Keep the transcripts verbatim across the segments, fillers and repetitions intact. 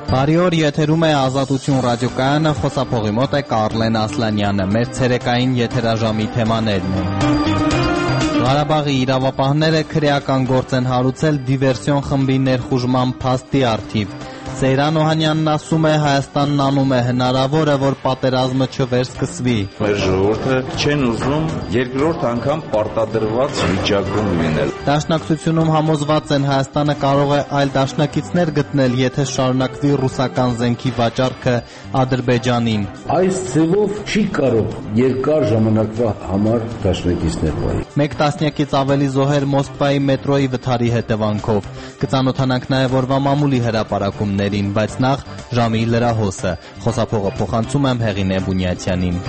Բարի օր, եթերում է Ազատություն ռադիոկայանը, խոսափողի մոտ է Կարլեն Ասլանյանը, մեր ցերեկային եթերաժամի թեմաներն են։ Ղարաբաղի իրավապահները քրեական գործ են հարուցել դիվերսիոն խմբի ներխուժման փաստի առթիվ։ Սեյրան Օհանյանն ասում է, Հայաստանն անում է հնարավորը, որ պատերազմը չվերսկսվի։ Մեր ժողովուրդը չեն ուզում երկրորդ անգամ պարտադրված վիճակում լինել։ Դաշնակցությունում համոզված են, Հայաստանը կարող է այլ դաշնակիցներ գտնել, եթե շարունակվի ռուսական զենքի վաճառքը Ադրբեջանին։ Այս ձևով չի կարող երկար ժամանակվա համար դաշնակիցներ պահել։ Մեկ տասնյակից ավելի զոհեր Մոսկվայի մետրոյի վթարի հետևանքով։ Կծանոթանանք նաև օրվա մամուլի հրապարակումներին, բայց նախ ժամի լրահոսը։ Խոսափողը փոխանցում եմ Հեղինե Բունյացյանին։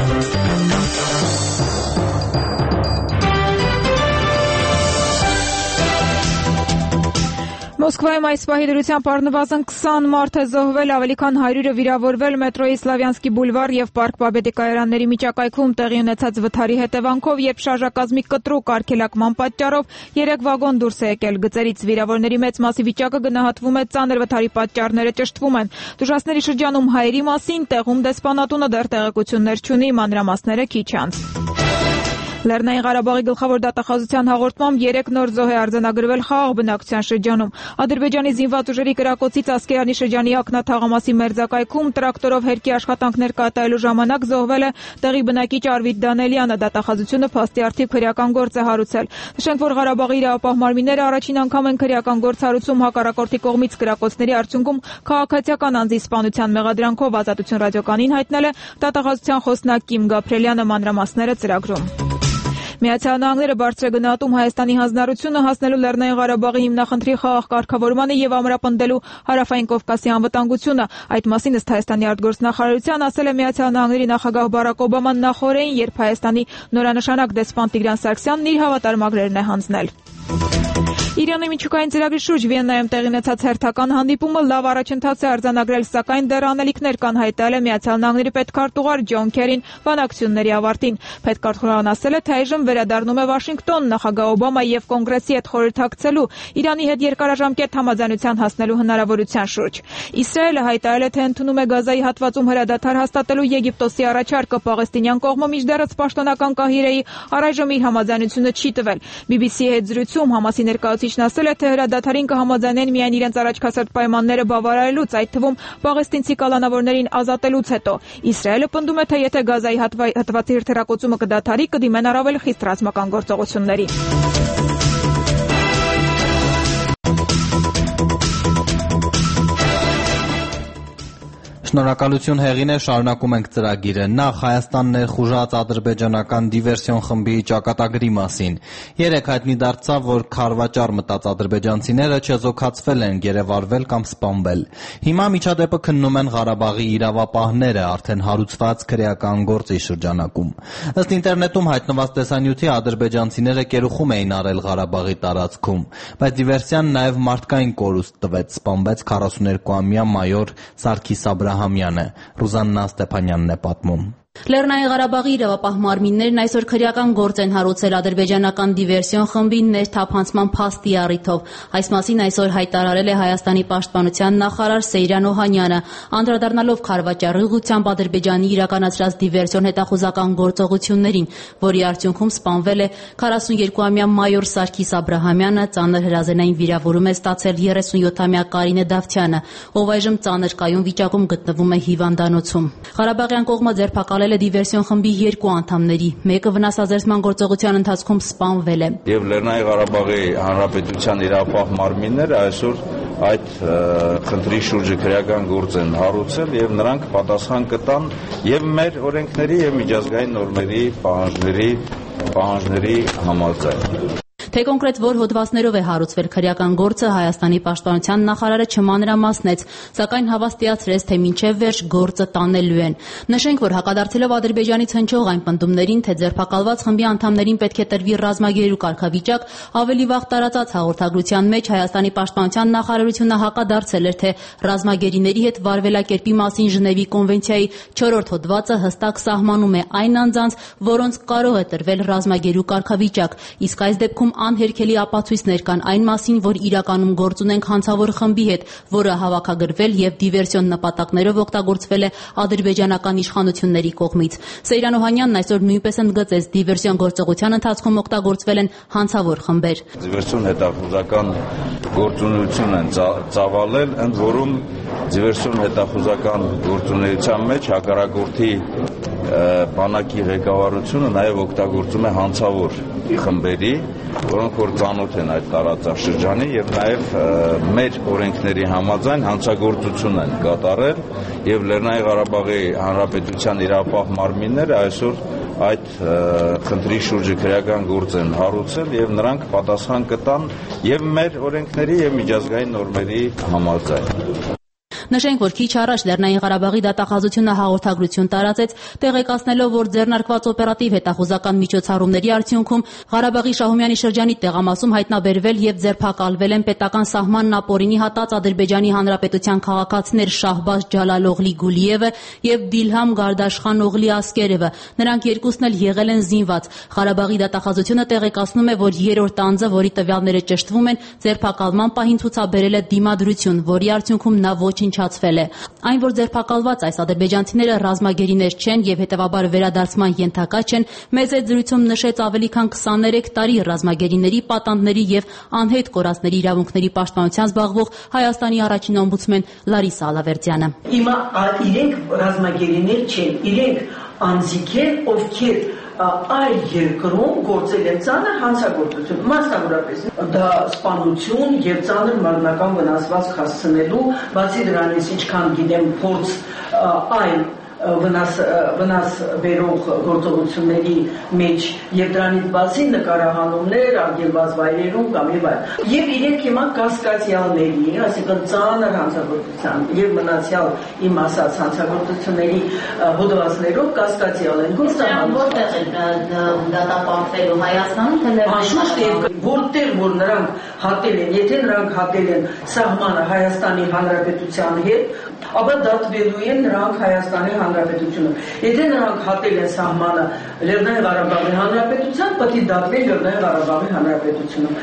Մոսկվայում այս պահի դրությամբ առնվազն քսան մարդ է զոհվել, ավելի քան հարյուրը վիրավորվել մետրոյի Սլավյանսկի բուլվար եւ Պարկ Պաբեդի կայարանների միջակայքում տեղի ունեցած վթարի հետևանքով, երբ շարժակազմի կտրուկ արգելակման պատճառով երեք վագոն դուրս է եկել գծերից։ Վիրավորների մեծ մասի վիճակը գնահատվում է ծանր, վթարի պատճառները ճշտվում են։ Դժվարների շրջանում հայերի մասին տեղում դեսպանատունը դեռ տեղեկություններ չունի, մանրամասները քիչ անց։ Լեռնային Ղարաբաղի գլխավոր դատախազության հաղորդմամբ երեք նոր զոհ է արձանագրվել խաղաղ բնակչության շրջանում։ Ադրբեջանի զինված ուժերի կրակոցից Ասկերանի շրջանի Ակնաթաղամասի մերձակայքում տրակտորով հերկի աշխատանքներ կատարելու ժամանակ զոհվել է տեղի բնակիչ Արվիտ Դանելյանը։ Դատախազությունը փաստի առթիվ քրեական գործ է հարուցել։ Նշենք, որ Ղարաբաղի իրավապահ մարմինները առաջին անգամ են քրեական գործ հարուցում հակառակորդի կողմից կրակոցների արդյունքում քաղաքացիական անձի սպանության մեղադրանքով։ Ազատություն ռադիոկայանին հայտնել է դատախազության խոսնակ Կիմ Գաբրելյանը, մանրամասները ծրագրում։ Միացյալ Նահանգները բարձր է գնահատում Հայաստանի հանձնառությունը հասնելու Լեռնային Ղարաբաղի հիմնախնդրի խաղաղ կարգավորմանը եւ ամրապնդելու Հարավային Կովկասի անվտանգությունը։ Այդ մասին ըստ Հայաստանի արտգործնախարարության ասել է Միացյալ Նահանգների նախագահ Բարակ Օբաման նախորդին, երբ Հայաստանի նորանշանակ դեսպան Տիգրան Սարգսյանն իր հավատարմագրերն է հանձնել։ Իրանի միջուկային ծրագրի շուրջ Վիեննայում տեղի ունեցած հերթական հանդիպումը լավ առաջընթաց է արձանագրել, սակայն դեռ անելիքներ կան, հայտարարել է Միացյալ Նահանգների պետքարտուղար Ջոն Քերին բանակցությունների ավարտին։ Պետքարտուղարն ասել է, թե այժմ վերադառնում է Վաշինգտոն նախագահ Օբամա եւ Կոնգրեսի հետ խորհրդակցելու Իրանի հետ երկարաժամկետ համաձայնության հասնելու հնարավորության շուրջ։ Իսրայելը հայտարարել է, թե ընդունում է Գազայի հատվածում հրադադար հաստատելու Եգիպտոսի առաջարկը։ Պաղեստինյան կողմը մինչդեռս պաշտոնական Կահիրեի առայժմ իր համաձայնությունը չի տվել։ բի բի սի-ի հետ զրույցում Համասի ներկայացուցիչն ասել է, թե հրադադարին կհամաձայնեն միայն իրենց առաջքասրտ պայմանները բավարարելուց, այդ թվում պաղեստինցի կալանավորներին ազատելուց հետո։ Իսրայելը պնդում է, թե եթե Գազայի հատվածի հրթիռակոծումը կդադարի, կդիմեն առավել խիստ ռազմական գործողությունների։ Շնորհակալություն Հեղինե, շարունակում ենք ծրագիրը։ Նախ Հայաստան ներխուժած ադրբեջանական դիվերսիոն խմբի ճակատագրի մասին։ Երեկ հայտնի դարձավ, որ քարվաճառ մտած ադրբեջանցիները չեզոքացվել են, գերեվարվել կամ սպանվել։ Հիմա միջադեպը քննում են Ղարաբաղի իրավապահները, արդեն հարուցված քրեական գործի շրջանակում։ Ըստ ինտերնետում հայտնված տեսանյութի ադրբեջանցիները կերուխում էին արել Ղարաբաղի տարածքում, բայց դիվերսիան նաև մարդկային կորուստ տվեց, սպանվեց քառասուներկուամյա մայոր Սարգիս Աբրահամյանը։ Ռուզաննա Ստեփանյանն է պատմում։ Լեռնային Ղարաբաղի իրավապահ մարմիններն այսօր քրեական գործ են հարուցել ադրբեջանական դիվերսիոն խմբի ներթափանցման փաստի առիթով։ Այս մասին այսօր հայտարարել է Հայաստանի պաշտպանության նախարար Սեյրան Օհանյանը, անդրադառնալով քարվաճառի ուղղությամբ Ադրբեջանի իրականացրած դիվերսիոն հետախուզական գործողություններին, որի արդյունքում սպանվել է քառասուներկուամյա մայոր Սարգիս Աբրահամյանը, ծանր հրազենային վիրավորում է ստացել երեսունյոթամյա Կարինե Դավթյանը, ով այժմ ծանր կայուն վիճակում գտնվում է հիվանդանոցում։ Ղարաբաղյան կողմը ձերբակալել է դիվերսիոն խմբի երկու անդամների, մեկը վնասազերծման գործողության ընթացքում սպանվել է։ Եվ Լեռնային Ղարաբաղի Հանրապետության իրավապահ մարմինները այսօր այդ խնդրի շուրջը քրեական գործ են հարուցել եւ նրանք պատասխան կտան եւ մեր օրենքների եւ միջազգային նորմերի պահանջների պահանջների համաձայն։ Թե կոնկրետ որ հոդվածներով է հարուցվել քրեական գործը, Հայաստանի պաշտպանության նախարարը չմանրամասնեց, սակայն հավաստիացրեց, թե մինչև վերջ գործը տանելու են։ Նշենք, որ հակադարձելով Ադրբեջանից հնչող այն պնդումներին, թե ձերբակալված խմբի անդամներին պետք է տրվի ռազմագերու կարգավիճակ, ավելի վաղ տարածած հաղորդագրության մեջ Հայաստանի պաշտպանության նախարարությունը հակադարձել էր, թե ռազմագերիների հետ վարվելակերպի մասին Ժնևի կոնվենցիայի չորրորդ հոդվածը հստակ սահմանում է այն անձանց, որոնց կարող է տրվել ռազմագերու կարգավիճակ, իսկ այս դեպքում անհերքելի ապացույցներ կան այն մասին, որ իրականում գործ ունենք հանցավոր խմբի հետ, որը հավաքագրվել եւ դիվերսիոն նպատակներով օգտագործվել է ադրբեջանական իշխանությունների կողմից։ Սեյրան Օհանյանն այսօր նույնպես ընդգծեց, դիվերսիոն գործողության ընթացքում օգտագործվել են հանցավոր խմբեր։ Դիվերսիոն հետախուզական գործունեություն են ծավալել, ընդ որում դիվերսիոն հետախուզական գործունեության մեջ հակառակորդի բանակի ղեկավարությունը նաև օգտագործում է հանցավոր խմբերի, որոնք որ ծանոթ են այդ տարածաշրջանի եւ նաև մեր օրենքների համաձայն հանցագործություն են կատարել եւ Լեռնային Ղարաբաղի Հանրապետության իրավապահ մարմինները այսօր այդ խնդրի շուրջը քրեական գործ են հարուցել եւ նրանք պատասխան կտան եւ մեր օրենքների եւ միջազգային նորմերի համաձայն։ Նշենք, որ քիչ առաջ Լեռնային Ղարաբաղի դատախազությունը հաղորդագրություն տարածեց, տեղեկացնելով, որ ձեռնարկված օպերատիվ հետախուզական միջոցառումների արդյունքում Ղարաբաղի Շահումյանի շրջանի տեղամասում հայտնաբերվել եւ ձերբակալվել են պետական սահմանն ապօրինի հատած Ադրբեջանի Հանրապետության քաղաքացիներ Շահբազ Ջալալօղլի Գուլիևը եւ Դիլհամ Գարդաշխան Օղլի Ասկերևը։ Նրանք երկուսն էլ եղել են զինված։ Ղարաբաղի դատախազությունը տեղեկացնում է, որ երրորդ անձը, որի տվյալները ճշտվում են, ձերբակալման պահին ցուցաբերել է դիմադրություն, որի արդյունքում նա ոչնչացվել է։ Այն, որ ձերբակալված այս ադրբեջանցիները ռազմագերիներ չեն եւ հետեւաբար վերադարձման ենթակա չեն, մեծ այդ զրույցում նշեց ավելի քան քսաներեք տարի ռազմագերիների, պատանդների եւ անհետ կորածների իրավունքների պաշտպանությամբ զբաղվող Հայաստանի առաջին օմբուդսմեն Լարիսա Ալավերդյանը։ Հիմա իրենք ռազմագերիներ չեն, իրենք անձիկ են, ովքեր այլ երկրում գործել են ծանր հանցագործություն, մասնավորապես դա սպանություն եւ ծանր մարմնական վնասվածք հասցնելու, բացի դրանից ինչքան գիտեմ փորձ այլ վնաս վնաս բերող գործողությունների մեջ եւ դրանից բացի նկարահանումներ արգելված վայրերում կամ եւ այլ։ Եվ իրենք հիմա կասկածյալների, այսինքն ծանր հանցագործության եւ մնացյալ իմ ասած հանցագործությունների հոդվածներով կասկածյալ են գործանում։ Որտեղ է դատապարտվելու Հայաստանում, թե Լեռնային որտեղ որ նրանք հատել են, եթե նրանք հատել են սահմանը Հայաստանի Հանրապետության հետ, ապա դատվելու են նրանք Հայաստանի Հանրապետությունը։ Եթե նրանք հատել են սահմանը Լեռնային Ղարաբաղի Հանրապետության, պետք է դատվի Լեռնային Ղարաբաղի Հանրապետությունը։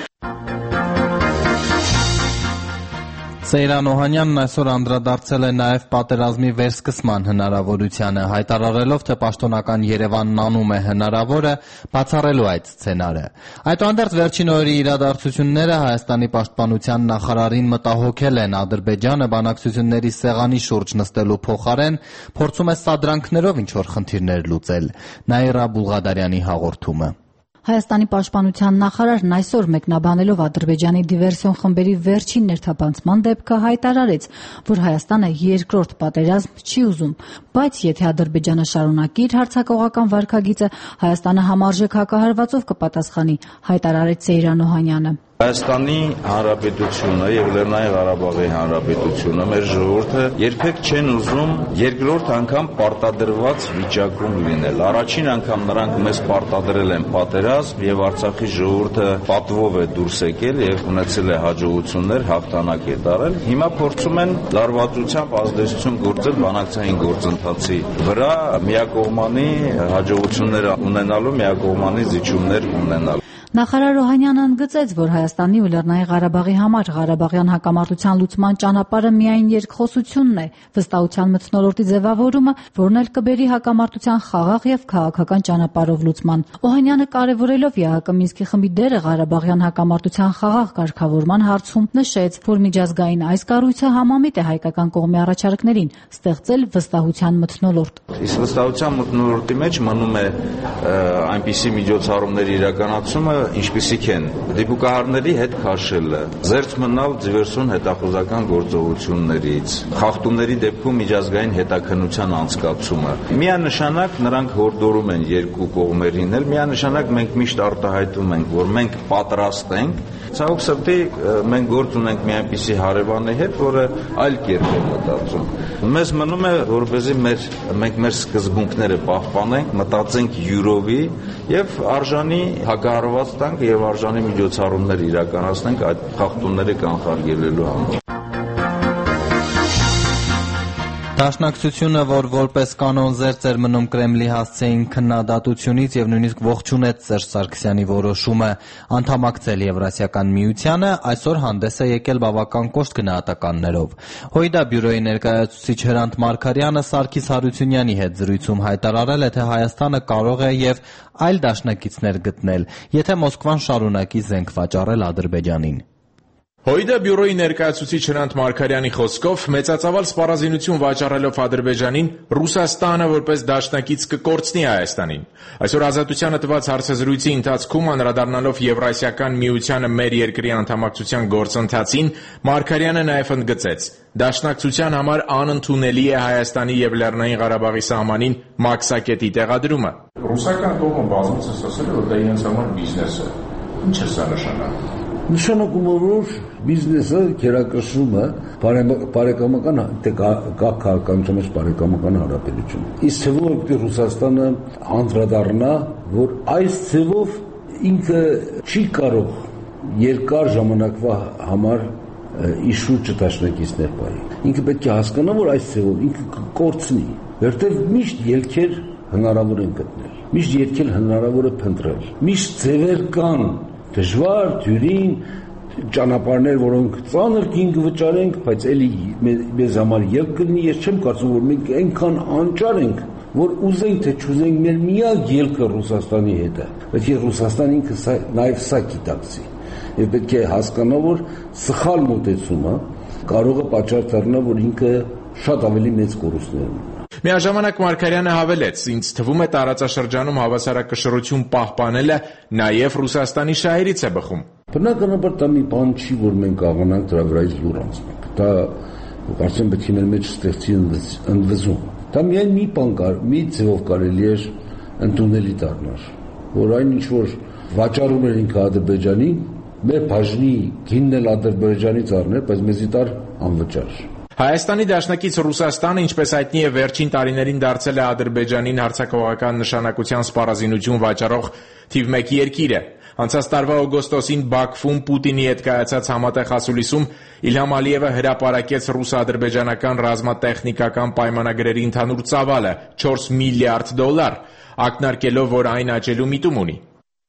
Սեյրան Օհանյանն այսօր անդրադարձել է նաև պատերազմի վերսկսման հնարավորությանը, հայտարարելով, թե պաշտոնական Երևանն անում է հնարավորը բացառելու այդ սցենարը։ Այդուհանդերձ վերջին օրերի իրադարձությունները Հայաստանի պաշտպանության նախարարին մտահոգել են։ Ադրբեջանը բանակցությունների սեղանի շուրջ նստելու փոխարեն փորձում է սադրանքներով ինչ-որ խնդիրներ լուծել։ Նաիրա Բուլղադարյանի հաղորդումը։ Հայաստանի պաշտպանության նախարարն այսօր մեկնաբանելով Ադրբեջանի դիվերսիոն խմբերի վերջին ներթափանցման դեպքը հայտարարեց, որ Հայաստանը երկրորդ պատերազմ չի ուզում, բայց եթե Ադրբեջանը շարունակի իր հարձակողական վարքագիծը, Հայաստանը համարժեք հակահարվածով կպատասխանի, հայտարարեց Սեյրան Օհանյանը։ Հայաստանի Հանրապետությունը եւ Լեռնային Ղարաբաղի Հանրապետությունը մեր ժողովուրդը երբեք չեն ուզում երկրորդ անգամ պարտադրված վիճակում լինել։ Առաջին անգամ նրանք մեզ պարտադրել են պատերազմ եւ Արցախի ժողովուրդը պատվով է դուրս եկել եւ ունեցել է հաջողություններ, հաղթանակ է տարել։ Հիմա փորձում են լարվածությամբ ազդեցություն գործել բանակցային գործընթացի վրա, միակողմանի հաջողություններ ունենալու, միակողմանի զիջումներ ունենալու։ Նախարար Օհանյանը ընդգծեց, որ Հայաստանի ու Լեռնային Ղարաբաղի համար Ղարաբաղյան հակամարտության լուծման ճանապարհը միայն երկխոսությունն է, վստահության մթնոլորտի ձևավորումը, որն էլ կբերի հակամարտության խաղաղ եւ քաղաքական ճանապարհով լուծման։ Օհանյանը կարևորելով ԵԱՀԿ Մինսկի խմբի դերը Ղարաբաղյան հակամարտության խաղաղ կարգավորման հարցում նշեց, որ միջազգային այս կառույցը համամիտ է հայկական կողմի առաջարկներին ստեղծել վստահության մթնոլորտ։ Իսկ վստահության մթնոլորտի մեջ մնում է այնպիսի միջոցառումների իրականացումը, ինչպիսիք են դիպուկահարների հետ քաշելը, զերծ մնալ դիվերսիոն հետախուզական գործողություններից, խախտումների դեպքում միջազգային հետաքննության անցկացումը։ Միանշանակ նրանք հորդորում են երկու կողմերին էլ, միանշանակ մենք միշտ արտահայտում ենք, որ մենք պատրաստ ենք։ Ցավոք սրտի մենք գործ ունենք մի այնպիսի հարևանի հետ, որը այլ կերպ է մտածում։ Մեզ մնում է, որպեսզի մեր մենք մեր սկզբունքները պահպանենք, մտածենք յուրովի եւ արժանի հակահարված տանք եւ արժանի միջոցառումներ իրականացնենք այդ խախտումները կանխարգելելու համար։ Դաշնակցությունը, որ որպես կանոն զերծ էր մնում Կրեմլի հասցեին քննադատությունից եւ նույնիսկ ողջունեց Սերժ Սարգսյանի որոշումը անդամակցել Եվրասիական միությանը, այսօր հանդես է եկել բավական կոշտ գնահատականներով։ Հույդա բյուրոյի ներկայացուցիչ Հրանտ Մարգարյանը Սարգիս Հարությունյանի հետ զրույցում հայտարարել է, թե Հայաստանը կարող է եւ այլ դաշնակիցներ գտնել, եթե Մոսկվան շարունակի զենք վաճառել Ադրբեջանին։ Հույդա բյուրոյի ներկայացուցիչ Հրանտ Մարգարյանի խոսքով մեծածավալ սպառազինություն վաճառելով Ադրբեջանին Ռուսաստանը որպես դաշնակից կկորցնի Հայաստանին։ Այսօր Ազատությանը տված հարցազրույցի ընթացքում անդրադառնալով Եվրասիական միությանը մեր երկրի անդամակցության գործընթացին, Մարգարյանը նաև ընդգծեց. Դաշնակցության համար անընդունելի է Հայաստանի եւ Լեռնային Ղարաբաղի սահմանին մաքսակետի տեղադրումը։ Ռուսական կողմը բազմիցս ասել է, որ դա իրենց համար բիզնես է։ Ինչ է սա նշանակում։ Նշանակում է, որ բիզնեսը գերակշռում է բարեկամական քաղաքականության մեջ բարեկամական հարաբերություն։ Իսկ թվում է, որ Ռուսաստանը անդրադառնա, որ այս ձևով ինքը չի կարող երկար ժամանակվա համար իշուրջը դաշնակիցներ պահի։ Ինքը պետք է հասկանա, որ այս ձևով ինքը կկորցնի, որտեղ միշտ ելքեր հնարավոր են գտնել, միշտ ելքեր հնարավոր է փնտրել, միշտ ձևեր կան դժվար, դյուրին, ճանապարհներ, որոնք ծանր կինք վճարենք, բայց էլի մեզ համար ելք կլինի, ես չեմ կարծում, որ մենք այնքան անճար ենք, որ ուզենք թե չուզենք մեր միակ ելքը Ռուսաստանի հետ է, բայց ես Ռուսաստան ինքը նաև սա գիտակցի, եւ պետք է հասկանա, որ սխալ մոտեցումը կարող է պատճառ դառնա, որ ինքը շատ ավելի մեծ կորուստներ ունենա։ Միաժամանակ Մարգարյանը հավելեց. ինձ թվում է տարածաշրջանում հավասարակշռություն պահպանելը նաև Ռուսաստանի շահերից է բխում։ Բնականաբար դա մի բան չի, որ մենք կարողանանք դրա վրայից լուր անցնենք։ Դա կարծեմ պետք է մեր մեջ ստեղծի ընդվզում։ Դա միայն մի բան կար, մի ձևով կարելի էր ընդունելի դառնալ, որ այն ինչ որ վաճառում էր ինքը Ադրբեջանին, մեր բաժնի գինն էլ Ադրբեջանից առներ, բայց մեզի տար անվճար։ Հայաստանի դաշնակից Ռուսաստանը, ինչպես հայտնի է, վերջին տարիներին դարձել է Ադրբեջանին հարձակողական նշանակության սպառազինություն վաճառող թիվ մեկ երկիրը։ Անցած տարվա օգոստոսին Բաքվում Պուտինի հետ կայացած համատեղ ասուլիսում Իլհամ Ալիևը հրապարակեց ռուս-ադրբեջանական ռազմատեխնիկական պայմանագրերի ընդհանուր ծավալը չորս միլիարդ դոլար, ակնարկելով, որ այն աճելու միտում ունի։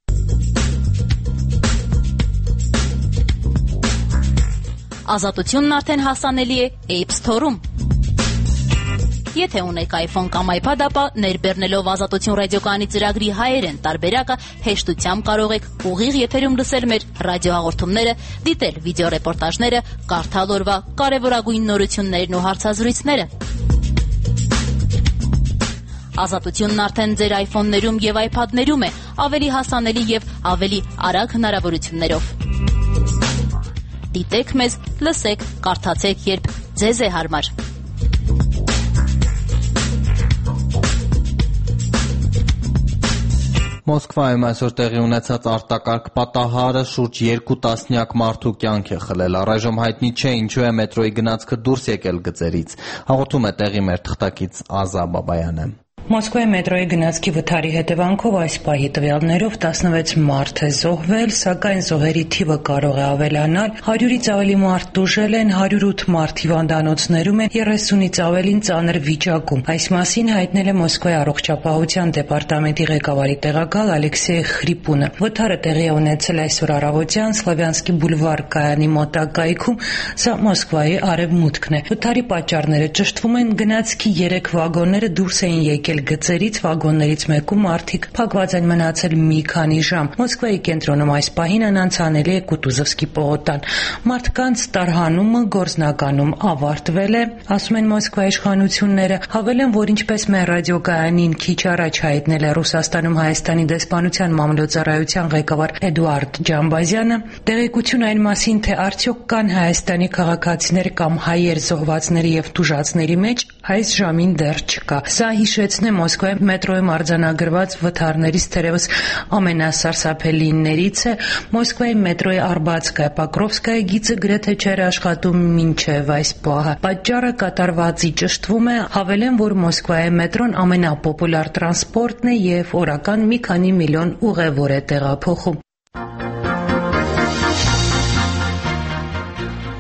Ազատությունն արդեն հասանելի է App Store-ում։ Եթե ունեք iPhone կամ iPad, ապա ներբեռնելով Ազատություն ռադիոկայանի ծրագրի հայերեն տարբերակը հեշտությամբ կարող եք ուղիղ եթերում լսել մեր ռադիոհաղորդումները, դիտել վիդեոռեպորտաժները, կարդալ օրվա կարևորագույն նորություններն ու հարցազրույցները։ Ազատությունն արդեն ձեր iPhone-ներում եւ iPad-ներում է, ավելի հասանելի եւ ավելի արագ հնարավորություններով։ Դիտեք մեզ, լսեք, կարդացեք, երբ ձեզ է հարմար։ Մոսկվայում այսօր տեղի ունեցած արտակարգ պատահարը շուրջ երկու տասնյակ մարդու կյանք է խլել։ Առայժմ հայտնի չէ ինչու է մետրոյի գնացքը դուրս եկել գծերից։ Հաղորդում է տեղի մեր թղթակից Ազա Բաբայանը։ Մոսկվայի մետրոյի գնացքի վթարի հետևանքով այս պահի տվյալներով տասնվեց մարդ է զոհվել, սակայն զոհերի թիվը կարող է ավելանալ, հարյուրից ավելի մարդ տուժել են, հարյուր ութ մարդ հիվանդանոցներում են, երեսունից ավելին ծանր վիճակում։ Այս մասին հայտնել է Մոսկվայի առողջապահության դեպարտամենտի ղեկավարի տեղակալ Ալեքսեյ Խրիպունը։ Վթարը տեղի է ունեցել այսօր առավոտյան Սլավյանսկի բուլվար կայանի մոտակայքում, սա Մոսկվայի արևմուտքն է։ Վթարի պատճառները ճշտվում են, գնացքի երեք վագոնները դուրս էին եկել գծերից, վագոններից մեկում մարդիկ փակված են մնացել մի քանի ժամ։ Մոսկվայի կենտրոնում այս պահին անանցանելի է Կուտուզովսկի պողոտան։ Մարդկանց տարհանումը գործնականում ավարտվել է, ասում են Մոսկվայի իշխանությունները, հավելեն, որ ինչպես մեր ռադիոկայանին քիչ առաջ հայտնել է Ռուսաստանում Հայաստանի դեսպանության մամլոյցարայության ղեկավար Էդուարդ Ջամբազյանը, տեղեկություն այն մասին, թե արդյոք կան Հայաստանի քաղաքացիներ կամ հայեր զոհվածների եւ տուժածների մեջ, այս ժամին դեռ չկա։ Սա հիշեցնե Մոսկվայի մետրոյում արձանագրված վթարներից թերևս ամենասարսափելիներից է։ Մոսկվայի մետրոյի Արբատսկայա Պոկրովսկայա գիծը գրեթե չէր աշխատում մինչև այս պահը։ Պատճառը կատարվածի ճշտվում է, հավելեն, որ Մոսկվայի մետրոն ամենապոպուլար տրանսպորտն է եւ օրական մի քանի միլիոն ուղևոր է տեղափոխում։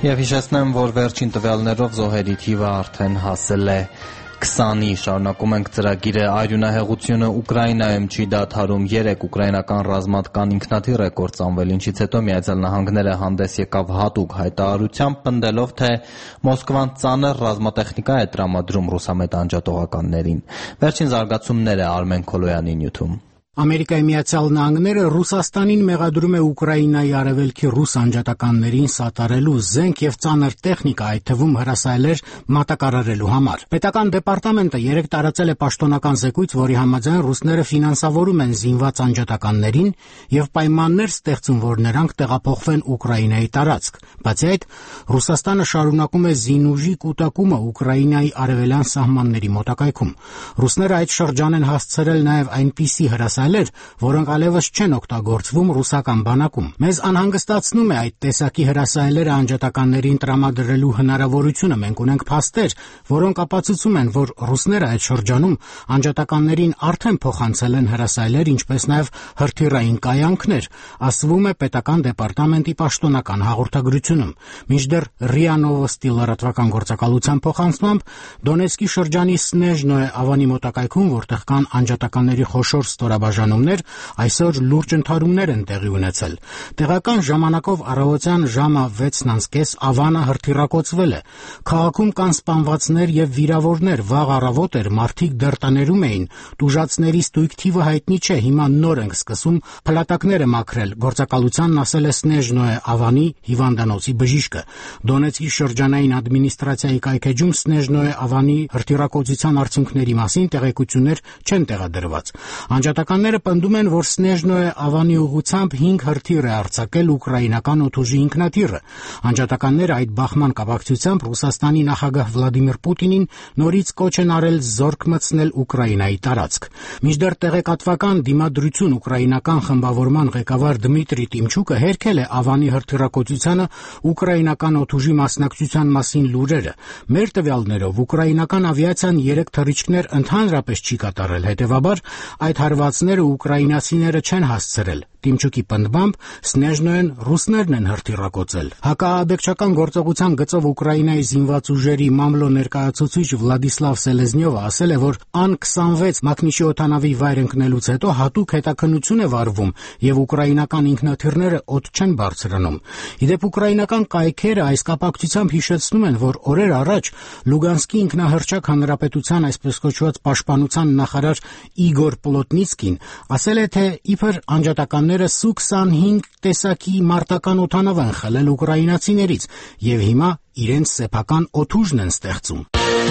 Եվ հիշեցնեմ, որ վերջին տվյալներով զոհերի թիվը արդեն հասել է քսանի, շարունակում ենք ծրագիրը։ Արյունահեղությունը Ուկրաինայում չի դադարում։ Երեք ուկրաինական ռազմատկան ինքնաթիռ է կործանվել, ինչից հետո Միացյալ Նահանգները հանդես եկավ հատուկ հայտարարությամբ, պնդելով, թե Մոսկվան ծանր ռազմատեխնիկա է տրամադրում ռուսամետ անջատողականներին։ Վերջին զարգացումները Արմեն Քոլոյանի նյութում։ Ամերիկայի Միացյալ Նահանգները Ռուսաստանին մեղադրում է Ուկրաինայի արևելքի ռուս անջատականներին սատարելու զենք եւ ծանր տեխնիկա, այդ թվում հրասայլեր մատակարարելու համար։ Պետական դեպարտամենտը երեկ տարածել է պաշտոնական զեկույց, որի համաձայն ռուսները ֆինանսավորում են զինված անջատականներին եւ պայմաններ ստեղծում, որ նրանք տեղափոխվեն Ուկրաինայի տարածք։ Բացի այդ, Ռուսաստանը շարունակում է զինուժի կուտակումը Ուկրաինայի արևելյան սահմանների մոտակայքում։ Ռուսները այդ շրջան են հասցրել նաեւ այնպիսի հրասայլեր, որոնք այլևս չեն օգտագործվում ռուսական բանակում։ Մեզ անհանգստացնում է այդ տեսակի հրասայլերը անջատականներին տրամադրելու հնարավորությունը։ Մենք ունենք փաստեր, որոնք ապացուցում են, որ ռուսները այդ շրջանում անջատականներին արդեն փոխանցել են հրասայլեր, ինչպես նաև հրթիռային կայանքներ, ասվում է պետական դեպարտամենտի պաշտոնական հաղորդագրությունում։ Մինչդեռ ՌԻԱ Նովոստի լրատվական գործակալության փոխանցմամբ Դոնեցկի շրջանի Սնեժնոե ավանի մոտակայքում, որտեղ կան անջատականների խոշոր ստորաբաժանումներ, այսօր լուրջ ընդհարումներ են տեղի ունեցել։ Տեղական ժամանակով առավոտյան ժամը վեցն անց կես ավանը հրթիռակոծվել է։ Քաղաքում կան սպանվածներ եւ վիրավորներ։ Վաղ առավոտ էր, մարդիկ դեռ տներում էին։ Տուժածների ստույգ թիվը հայտնի չէ։ Հիմա նոր ենք սկսում փլատակները մաքրել։ Գործակալությանն ասել է Սնեժնոե ավանի հիվանդանոցի բժիշկը։ Դոնեցկի շրջանային ադմինիստրացիայի կայքեջում Սնեժնոե ավանի հրթիռակոծության արդյունքների մասին տեղեկություններ չեն տեղադրված։ Անջատականները պնդում են, որ Սնեժնոե ավանի ուղղությամբ հինգ հրթիռ է արձակել ուկրաինական օդուժի ինքնաթիռը։ Անջատականները այդ բախման կապակցությամբ Ռուսաստանի նախագահ Վլադիմիր Պուտինին նորից կոչ են արել զորք մտցնել Ուկրաինայի տարածք։ Մինչդեռ տեղեկատվական դիմադրություն ուկրաինական խմբավորման ղեկավար Դմիտրի Տիմչուկը հերքել է ավանի հրթիռակոծությանը ուկրաինական օդուժի մասնակցության մասին լուրերը։ Մեր տվյալներով ուկրաինական ավիացիան երեք թռիչքներ ընդհանրապես չի կատարել, հետևաբար այդ հարվածները ուկրաինացիները չեն հասցրել։ Տիմչուկի պնդմամբ Սնեժնոեն ռուսներն են հրթիռակոծել։ Հակաաբեկչական գործողության գծով Ուկրաինայի զինված ուժերի մամլո ներկայացուցիչ Վլադիսլավ Սելեզնյովը ասել է, որ Ան քսանվեց մակնիշի օդանավի վայր ընկնելուց հետո հատուկ հետաքննություն է վարվում եւ ուկրաինական ինքնաթիռները օդ չեն բարձրանում։ Իդեպ ուկրաինական կայքերը այս կապակցությամբ հիշեցնում են, որ օրեր առաջ Լուգանսկի ինքնահռչակ հանրապետության այսպես կոչված պաշտպանության նախարար Իգոր Պլոտնիցկին ասել է, թե իբր անջատականները Սու քսանհինգ տեսակի մարտական օդանավ են խլել ուկրաինացիներից եւ հիմա իրենց սեփական օդուժն են ստեղծում։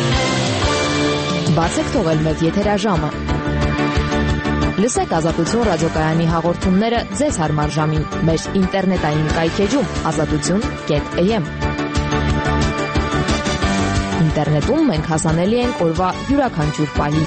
Բացեք թողել մեծ եթերաժամը։ Լսեք Ազատություն ռադիոկայանի հաղորդումները ձեզ հարմար ժամին մեր ինտերնետային կայքեջում ազատություն կետ էյ էմ։ Ինտերնետում մենք հասանելի ենք օրվա յուրաքանչյուր պահի։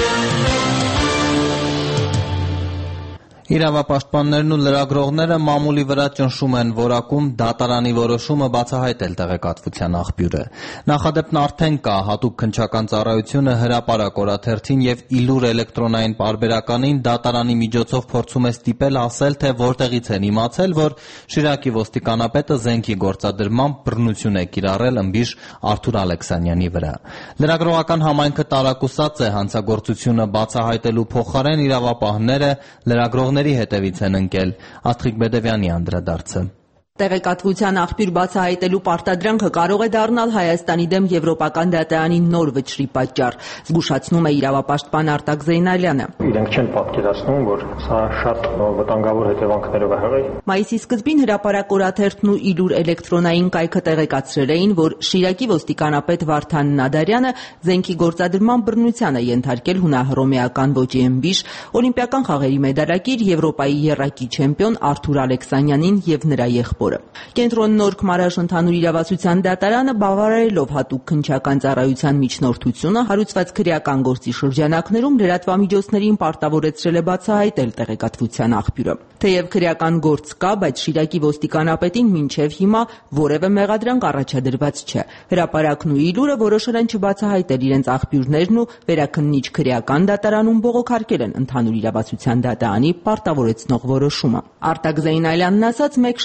Իրավապաշտպաններն ու լրագրողները մամուլի վրա ճնշում են որակում դատարանի որոշումը բացահայտել տեղեկատվության աղբյուրը։ Նախադեպն արդեն կա, հատուկ քննչական ծառայությունը հրապարակ օրաթերթին եւ Իլուր էլեկտրոնային պարբերականին դատարանի միջոցով փորձում է ստիպել ասել, թե որտեղից են իմացել, որ Շիրակի ոստիկանապետը զենքի գործադրմամբ բռնություն է կիրառել ըմբիշ Արթուր Ալեքսանյանի վրա։ Լրագրողական համայնքը տարակուսած է հանցագործությունը բացահայտելու փոխարեն իրավապահները լրագրող հետևից են ընկել։ Աստղիկ Բեդևյանի անդրադարձը։ Տեղեկատվության աղբյուր բացահայտելու պարտադրանքը կարող է դառնալ Հայաստանի դեմ Եվրոպական դատարանի նոր վճռի պատճառ, զգուշացնում է իրավապաշտպան Արտակ Զեյնալյանը։ Իրենք չեն պատկերացնում, որ սա շատ վտանգավոր հետևանքներով է հղի։ Մայիսի սկզբին հրապարակ օրաթերթն ու Իլուր էլեկտրոնային կայքը տեղեկացրել էին, որ Շիրակի ոստիկանապետ Վարդան Նադարյանը զենքի գործադրման բռնության է ենթարկել հունահռոմեական ոճի ըմբիշ օլիմպիական խաղերի մեդալակիր Եվրոպայի եռակի չեմպիոն Արթուր Ալեքսանյանին եւ նրա եղբորը։ Կենտրոն Նորք Մարաշ ընդհանուր իրավասության դատարանը բավարարելով հատուկ քննչական ծառայության միջնորդությունը հարուցված քրեական գործի շրջանակներում լրատվամիջոցներին պարտավորեցրել է բացահայտել տեղեկատվության աղբյուրը։ Թեև քրեական գործ կա, բայց Շիրակի ոստիկանապետին մինչև հիմա որևէ մեղադրանք առաջադրված չէ։ Հրապարակն ու Իլուրը որոշել են չբացահայտել իրենց աղբյուրներն ու վերաքննիչ քրեական դատարանում բողոքարկել են ընդհանուր իրավասության դատարանի պարտավորեցնող որոշումը։ Արտակ Զեյնալյանն ասաց, մեկ շաբաթ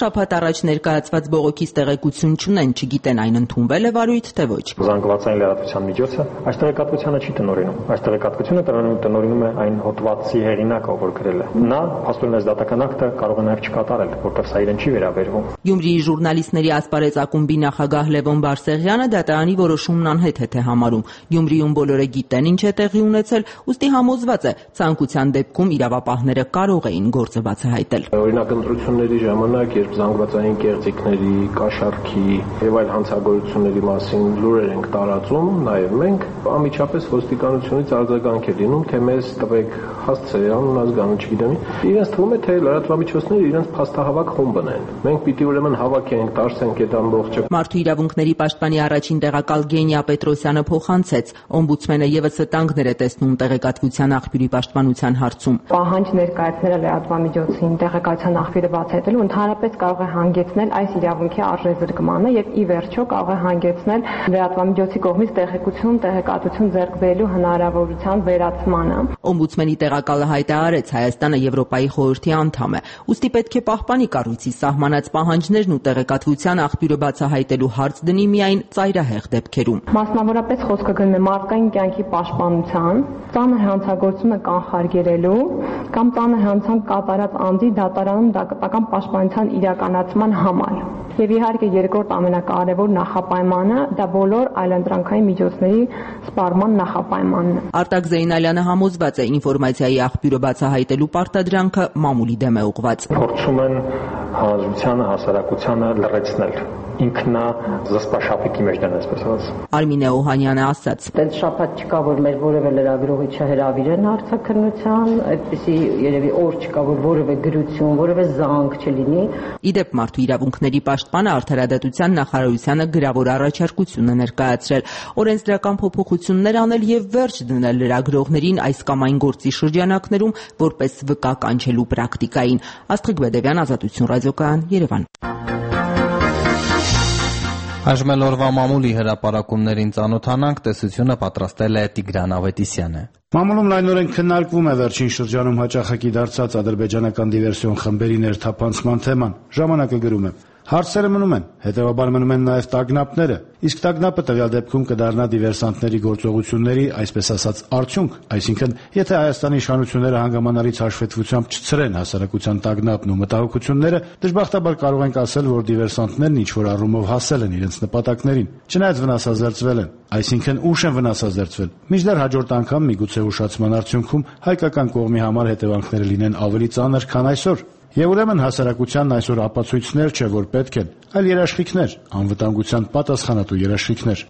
առաջ ներկայացված բողոքից տեղեկություն չունեն, չգիտեն այն ընդունվել է վարույթ, թե ոչ։ Զանգվածային լրատվության միջոցը այս տեղեկատվությունը չի տնօրինում։ Այս տեղեկատվությունը տնօրինում է այն հոդվածի հեղինակը, որ գրել է։ Նա փաստորեն այս դատական ակտը կարող է նաև չկատարել, որտեղ սա իրեն չի վերաբերվում։ Գյումրիի ժուրնալիստների ասպարեզ ակումբի նախագահ Լևոն Բարսեղյանը դատարանի որոշումն անհեթեթ է համարում։ Գյումրիում բոլորը գիտեն ինչ է տեղի ունեցել, ուստի համոզված է, ցանկության դեպքում իրավապահները կարող էին գործը բացահայտել։ Օրինակ ընտրությունների ժամանակ, երբ զանգվածային կեղծիքների, կաշառքի եւ այլ հանցագործությունների մասին լուրեր ենք տարածում, նաեւ մենք անմիջապես ոստիկանությունից արձագանք է լինում, թե մեզ տվեք հասցե, անուն ազգանուն չգիտեմ։ Իրենց թվում է, թե լրատվամիջոցները իրենց փաստահավաք խումբն են։ Մենք պիտի ուրեմն հավաքենք, տարսենք այդ ամբողջը։ Մարդու իրավունքների պաշտպանի առաջին տեղակալ Գենիա Պետրոսյանը փոխանցեց, օմբուդսմենը եւս վտանգներ է տեսնում տեղեկատվության աղբյուրի պաշտպանության հարցում։ Պահանջ ներկայացնելը լրատվամիջոցին տեղեկատվության աղբյուրը բացահայտելու ընդհանրապես կարող է հանգեցնել այս իրավունքի արժեզրկմանը եւ ի վերջո կարող է հանգեցնել լրատվամիջոցի կողմից տեղեկություն, տեղեկատվություն ձեռք բերելու հնարավորության վերացմանը։ Օմբուդսմենի տեղակալը հայտարարեց, Հայաստանը Եվրոպայի խորհրդի անդամ է, ուստի պետք է պահպանի կառույցի սահմանած պահանջներն ու տեղեկատվության աղբյուրը բացահայտելու հարց դնի միայն ծայրահեղ դեպքերում։ Մասնավորապես խոսքը գնում է մարդկային կյանքի պաշտպանության, ծանր հանցագործությունը կանխարգելելու կամ ծանր հանցանք կատարած անձի դատարանում դատական պաշտպանության իրականացման համար։ Եվ իհարկե երկրորդ ամենակարևոր նախապայմանը դա բոլոր այլընտրանքային միջոցների սպառման նախապայմանն է։ Արտակ Զեյնալյանը համոզված է, ինֆորմացիայի աղբյուրը բացահայտելու պարտադրանքը մամուլի դեմ է ուղղված։ Փորձում են հանրությանը, հասարակությանը լրացնել ինքնա զսպաշապիկի մեջ դեն այսպես ասած։ Արմինե Օհանյանը ասաց. Տենց շփաթ չկա, որ մեր որևէ լրագրողի չհրավիրեն արձակնության, այդպիսի երևի օր չկա, որ որևէ գրություն, որևէ զանգ չլինի։ Իդեպ մարդու իրավունքների պաշտպանը Արդարադատության նախարարությանը գրավոր առաջարկություն է ներկայացրել, օրենսդրական փոփոխություններ անել եւ վերջ դնել լրագրողներին այս կամ այն գործի շրջանակներում որպես վկա կանչելու պրակտիկային։ Աստղիկ Բեդևյան, Ազատություն ռադիոկայան, Երևան։ Այժմ էլ օրվա մամուլի հրապարակումներին ծանոթանանք, տեսությունը պատրաստել է Տիգրան Ավետիսյանը։ Մամուլում լայնորեն քննարկվում է վերջին շրջանում հաճախակի դարձած ադրբեջանական դիվերսիոն խմբերի ներթափանցման թեման։ Ժամանակը գրում է. Հարցերը մնում են, հետևաբար մնում են նաև տագնապները, իսկ տագնապը տվյալ դեպքում կդառնա դիվերսանտների գործողությունների, այսպես ասած, արդյունք, այսինքն, եթե Հայաստանի իշխանությունները հանգամանալից հաշվետվությամբ չցրեն հասարակության տագնապն ու մտահոգությունները, դժբախտաբար կարող ենք ասել, որ դիվերսանտներն ինչ-որ առումով հասել են իրենց նպատակներին, չնայած վնասազերծվել են, այսինքն ուշ են վնասազերծվել, մինչդեռ հաջորդ անգամ միգուցե ուշացման արդյունքում հայկական կողմի համար հետևանքները լինեն ավելի ծանր, քան այսօր։ Եվ ուրեմն հասարակությանն այսօր ապացույցներ չէ, որ պետք են, այլ երաշխիքներ, անվտանգության պատասխանատու երաշխիքներ։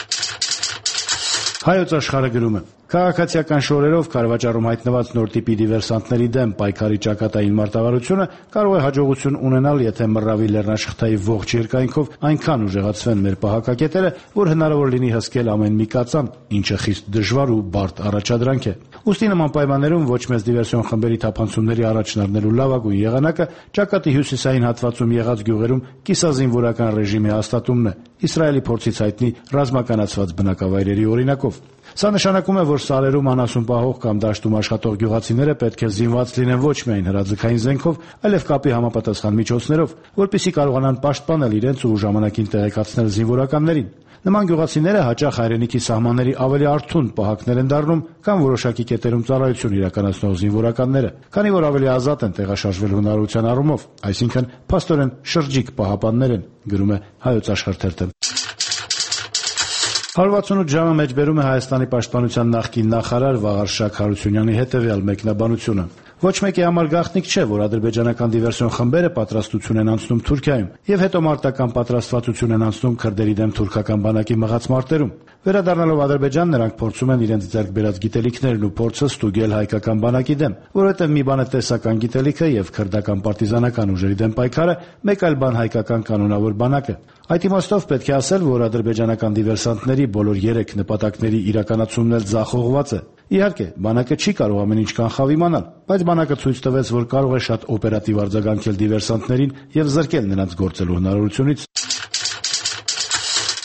Հայոց աշխարհը գրում է. Քաղաքացիական շորերով քարվաճառում հայտնված նոր տիպի դիվերսանտների դեմ պայքարի ճակատային մարտավարությունը կարող է հաջողություն ունենալ, եթե մռավի լեռնաշղթայի ողջ երկայնքով այնքան ուժեղացվեն մեր պահակակետերը, որ հնարավոր լինի հսկել ամեն մի կածան, ինչը խիստ դժվար ու բարդ առաջադրանք է։ Ուստի նման պայմաններում ոչ մեծ դիվերսիոն խմբերի թափանցումների առաջն առնելու լավագույն եղանակը ճակատի հյուսիսային հատվածում եղած գյուղերում կիսազինվորական ռեժիմի հաստատումն է, Իսրայելի փորձից հայտնի ռազմականացված բնակավայրերի օրինակով։ Սա նշանակում է, որ սարերում անասուն պահող կամ դաշտում աշխատող գյուղացիները պետք է զինված լինեն ոչ միայն հրաձգային զենքով, այլև կապի համապատասխան միջոցներով, որպեսզի կարողանան պաշտպանել իրենց ու ժամանակին տեղեկացնել զինվորականներին։ Նման գյուղացիները հաճախ հայրենիքի սահմանների ավելի արթուն պահակներ են դառնում կամ որոշակի կետերում ծառայություն իրականացնող զինվորականները, քանի որ ավելի ազատ են տեղաշարժվել հնարավորության առումով, այսինքն փաստորեն շրջիկ պահապաններ են, գրում է Հայոց աշխարհ թերթը։ հարվածունութ ժամը մեջբերում է Հայաստանի պաշտպանության նախկին նախարար Վաղարշակ Հարությունյանի հետևյալ մեկնաբանությունը. Ոչ մեկի համար գաղտնիք չէ, որ ադրբեջանական դիվերսիոն խմբերը պատրաստություն են անցնում Թուրքիայում եւ հետո մարտական պատրաստվածություն են անցնում քրդերի դեմ թուրքական բանակի մղած մարտերում։ Վերադառնալով Ադրբեջան, նրանք փորձում են իրենց ձեռք բերած գիտելիքներն ու փորձը ստուգել հայկական բանակի դեմ, որովհետեւ մի բան է տեսական գիտելիքը եւ քրդական պարտիզանական ուժերի դեմ պայքարը, մեկ այլ բան հայկական կանոնավոր բանակը։ Այդ իմաստով պետք է ասել, որ ադրբեջանական դիվերսանտների բոլոր երեք նպատակների իրականացումն էլ ձախողված է։ Իհարկե, բանակը չի կարող ամեն ինչ կանխավ իմանալ, բայց բանակը ցույց տվեց, որ կարող է շատ օպերատիվ արձագանքել դիվերսանտներին եւ զրկել նրանց գործելու հնարավորությունից։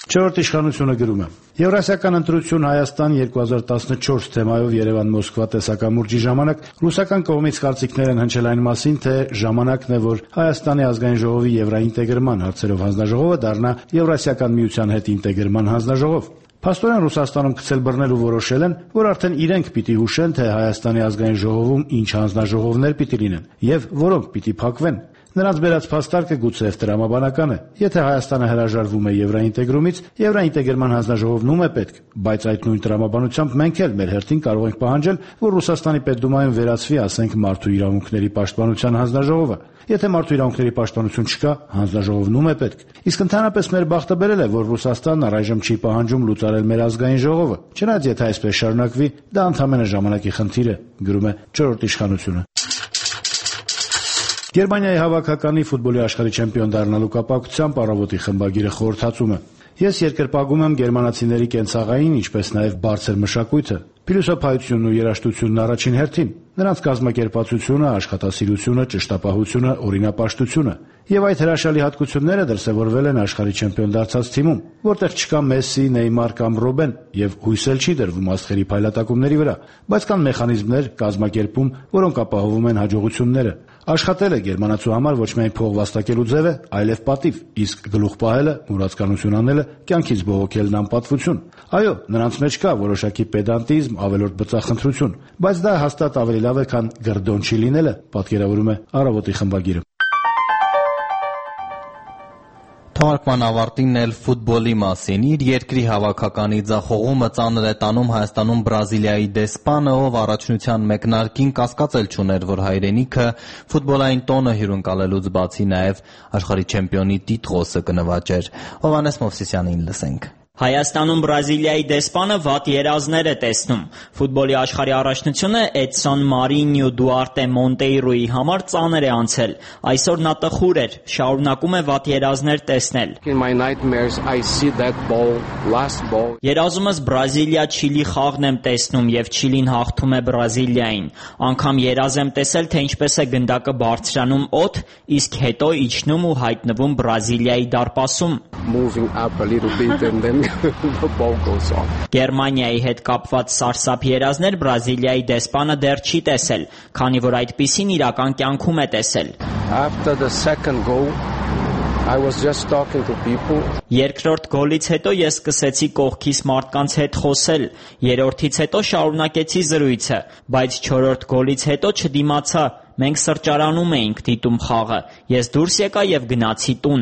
Չորրորդ իշխանությունը գրում է. Եվրասիական ընտրություն Հայաստան երկու հազար տասնչորս թեմայով Երևան-Մոսկվա տեսակամուրջի ժամանակ ռուսական կողմից կարծիքներ են հնչել այն մասին, թե ժամանակն է, որ Հայաստանի ազգային ժողովի եվրաինտեգրման հարցերով հանձնաժողովը դառնա Եվրասիական միության հետ ինտեգրման հանձնաժողով։ Փաստորեն Ռուսաստանում գցել բռնել ու որոշել են, որ արդեն իրենք պիտի հուշեն, թե Հայաստանի ազգային ժողովում ինչ հանձնաժողովներ պիտի լինեն եւ որոնք պիտի փակվեն։ Նրանց բերած փաստարկը գուցեև տրամաբանական է։ Եթե Հայաստանը հրաժարվում է եվրաինտեգրումից, եվրաինտեգրման հանձնաժողովն ում է պետք, բայց այդ նույն տրամաբանությամբ մենք էլ մեր հերթին կարող ենք պահանջել, որ Ռուսաստանի Պետդումայում վերացվի, ասենք, մարդու իրավունքների պաշտպանության հանձնաժողովը։ Եթե մարդու իրավունքների պաշտպանություն չկա, հանձնաժողովն ում է պետք։ Իսկ ընդհանրապես մեր բախտը բերել է, որ Ռուսաստանն առայժմ չի պահանջում լուծարել մեր ազգային ժողովը։ Չնայած եթե այսպես շարունակվի, դա ընդհանրապես ժամանակի խնդիր է, գրում է չորրորդ իշխանությունը։ Գերմանիայի հավաքականի ֆուտբոլի աշխարհի չեմպիոն դառնալու կապակցությամբ առավոտի խմբագիրը խորհրդածում է։ Ես երկրպագում եմ գերմանացիների կենցաղային, ինչպես նաև բարձր մշակույթը, փիլիսոփայությունն ու երաժշտությունն առաջին հերթին, նրանց կազմակերպվածությունը, աշխատասիրությունը, ճշտապահությունը, օրինապաշտությունը։ Եվ այդ հրաշալի հատկությունները դրսևորվել են աշխարհի չեմպիոն դարձած թիմում, որտեղ չկա Մեսսի, Նեյմար կամ Ռոբեն, եւ հույս էլ չի դրվում աստղերի փայլատակումների վրա, բայց կան մեխանիզմներ, կազմակերպում, որոնք ապահովում են հաջողությունները։ Աշխատելը գերմանացու համար ոչ միայն փող վաստակելու ձև է, այլև պատիվ, իսկ գլուխ պահելը, մուրացկանություն անելը, կյանքից բողոքելն անպատվություն։ Այո, նրանց մեջ կա որոշակի պեդանտիզմ, ավելորդ բծախնդրություն, բայց դա հաստատ ավելի լավ է, քան գրդոն չի լինելը, պատկերավորում է Առավոտի խմբագիրը։ Թողարկման ավարտին էլ ֆուտբոլի մասին։ Իր երկրի հավաքականի ձախողումը ծանր է տանում Հայաստանում Բրազիլիայի դեսպանը, ով առաջնության մեկնարկին կասկածել չուներ, որ հայրենիքը ֆուտբոլային տոնը հյուրընկալելուց բացի նաև աշխարհի չեմպիոնի տիտղոսը կնվաճեր։ Հովհաննես Մովսիսյանին լսենք։ Հայաստանում Բրազիլիայի դեսպանը վատ երազներ է տեսնում։ Ֆուտբոլի աշխարհի առաջնությունը Էդսոն Մարինյո Դուարտե Մոնտեյրոյի համար ծանր է անցել։ Այսօր նա տխուր էր, շարունակում է վատ երազներ տեսնել։ Երազումս Բրազիլիա-Չիլի խաղն եմ տեսնում եւ Չիլին հաղթում է Բրազիլիային։ Անգամ երազ եմ տեսել, թե ինչպես է գնդակը բարձրանում օդ, իսկ հետո իջնում ու հայտնվում Բրազիլիայի դարպասում։ Գերմանիայի հետ կապված սարսափ երազներ Բրազիլիայի դեսպանը դեռ չի տեսել, քանի որ այդպիսին իրական կյանքում է տեսել։ Երկրորդ գոլից հետո ես սկսեցի կողքիս մարդկանց հետ խոսել, երրորդից հետո շարունակեցի զրույցը, բայց չորրորդ գոլից հետո չդիմացա։ Մենք սրճարանում էինք դիտում խաղը։ Ես դուրս եկա եւ գնացի տուն։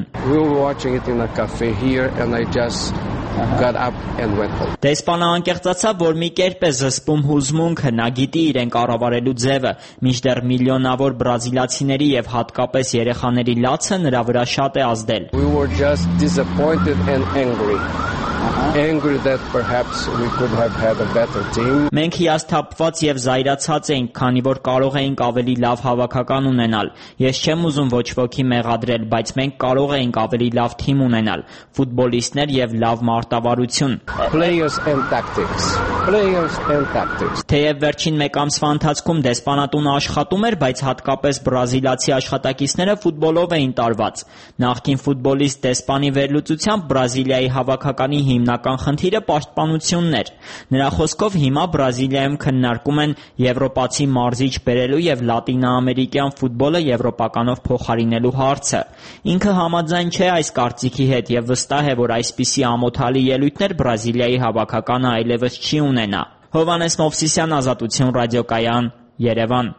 Դեսպանը անկեղծացավ, որ մի կերպ է զսպում հուզմունքը, նա գիտի իրեն կառավարելու ձևը, մինչդեռ միլիոնավոր բրազիլացիների եւ հատկապես երեխաների լացը նրա վրա շատ է ազդել։ Մենք հիասթափված եւ զայրացած էինք, քանի որ կարող էինք ավելի լավ հավաքական ունենալ։ Ես չեմ ուզում ոչ ոքի մեղադրել, բայց մենք կարող էինք ավելի լավ թիմ ունենալ, ֆուտբոլիստներ եւ լավ մարտավարություն։ Թեև վերջին մեկ ամսվա ընթացքում դեսպանատունը աշխատում էր, բայց հատկապես բրազիլացի աշխատակիցները ֆուտբոլով էին տարված։ Նախկին ֆուտբոլիստ դեսպանի վերլուծությամբ Բրազիլիայի հավաքականի հիմնական խնդիրը պաշտպանությունն էր։ Նրա խոսքով հիմա Բրազիլիայում քննարկում են եվրոպացի մարզիչ բերելու եւ լատինաամերիկյան ֆուտբոլը եվրոպականով փոխարինելու հարցը։ Ինքը համաձայն չէ այս կարծիքի հետ եւ վստահ է, որ այսպիսի ամոթալի ելույթներ Բրազիլիայի հավաքականը այլևս չի ունենա։ Հովհաննես Մովսիսյան, Ազատություն ռադիոկայան, Երևան։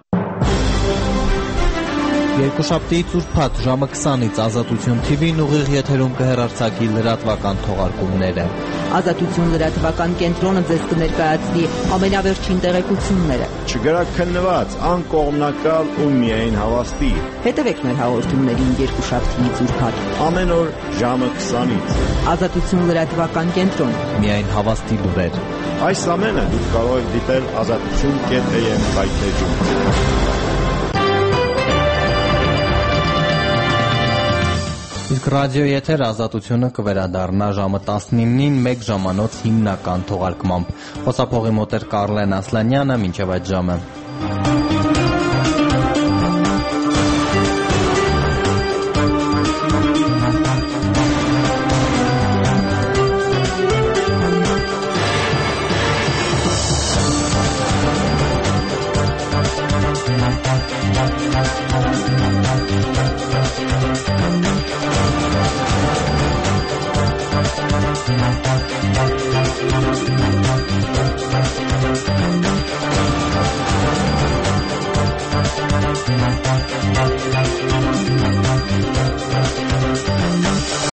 Երկուշաբթիից ուրբաթ ժամը քսանից Ազատություն թիվին ուղիղ եթերում կհեռարձակի լրատվական թողարկումները։ Ազատություն լրատվական կենտրոնը ձեզ կներկայացնի ամենավերջին տեղեկությունները։ Չգրաքննված, անկողմնակալ ու միայն հավաստի։ Հետևեք մեր հաղորդումներին երկուշաբթիից ուրբաթ։ Ամեն օր ժամը քսանից։ Ազատություն լրատվական կենտրոն։ Միայն հավաստի լուրեր։ Այս ամենը դուք կարող եք դիտել ազատություն կետ է եմ վայթեջում։ Իսկ ռադիոյի եթեր Ազատությունը կվերադառնա ժամը տասնինին մեկ ժամանոց հիմնական թողարկմամբ։ Խոսափողի մոտ էր Կարլեն Ասլանյանը, մինչև այդ ժամը։